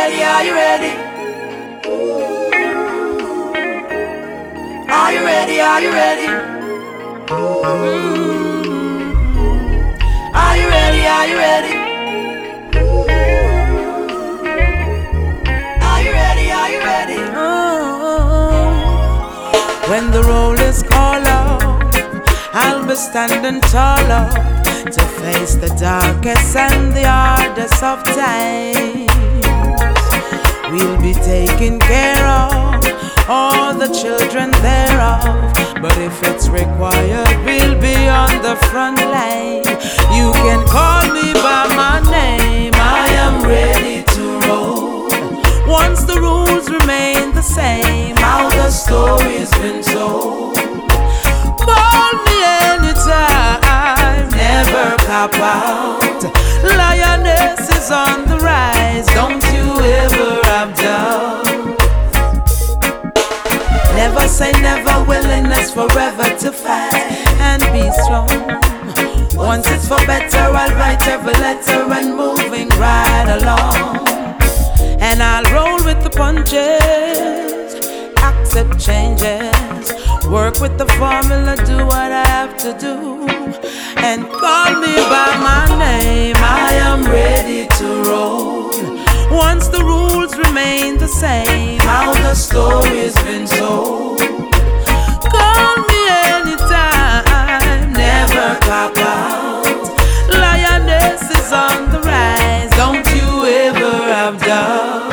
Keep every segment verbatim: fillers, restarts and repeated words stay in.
ready? Are you ready? Are you ready? Are you ready? Mm-hmm. Are you ready? Are you ready? Are you ready? Are you ready? Oh, when the roll is called out, I'll be standing taller to face the darkest and the hardest of times. We'll be taking care of all the children thereof, but if it's required, we'll be on the front line. You can call me by my name, I am ready to roll. Once the rules remain the same, how the story's been told. Call me anytime, never cop out. Lioness is on the rise, don't you ever have doubt. Never say never, willingness forever to fight and be strong. Once it's for better, I'll write every letter and moving right along. And I'll roll with the punches, accept changes, work with the formula, do what I have to do, and call me by my name, I am ready to roll. Once the rules remain the same, how the story's been told. Call me anytime, never cop out. Lioness is on the rise, don't you ever have doubt.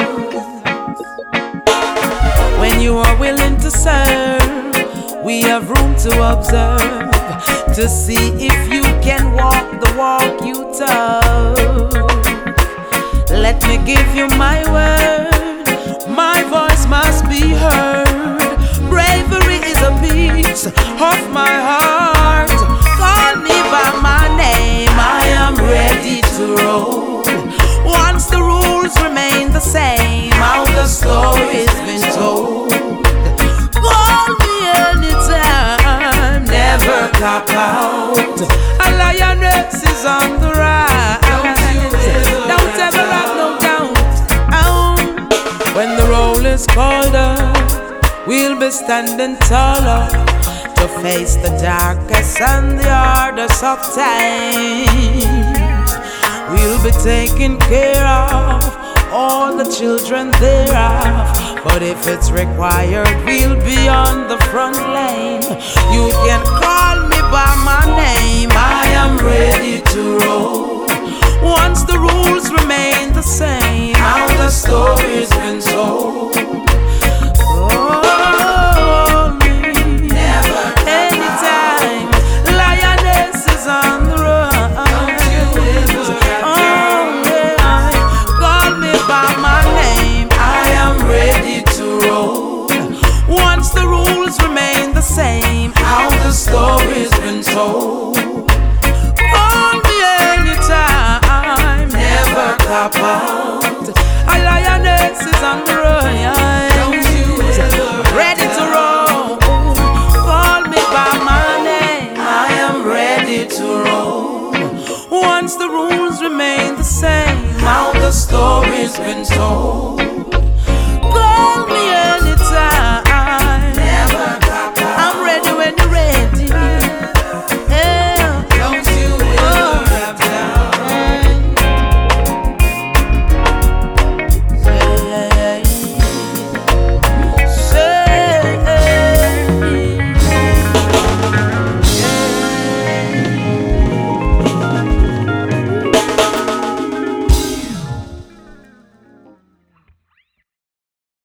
When you are willing to serve, we have room to observe, to see if you can walk the walk you told. Let me give you my word, my voice must be heard. Bravery is a piece of my heart. Call me by my name, I am ready to roll. Once the rules remain the same, how the story's been told. Call me anytime, never cop out. A lioness is on the rise, don't ever have no doubt. Oh, when the roll is called up, we'll be standing taller to face the darkest and the hardest of times. We'll be taking care of all the children thereof, but if it's required, we'll be on the front line. You can call me by my name, I am ready to roll. Once the rules remain the same, how the story's been told. Call me never anytime, lioness is on the run. Don't you ever oh, yeah. Call me by my name, I am ready to roll. Once the rules remain the same, how the story's been told. Call me anytime, never cop out. A lioness is on the run, don't you ever ready to roll. Call me by my name, I am ready to roll. Once the rules remain the same, how the story's been told.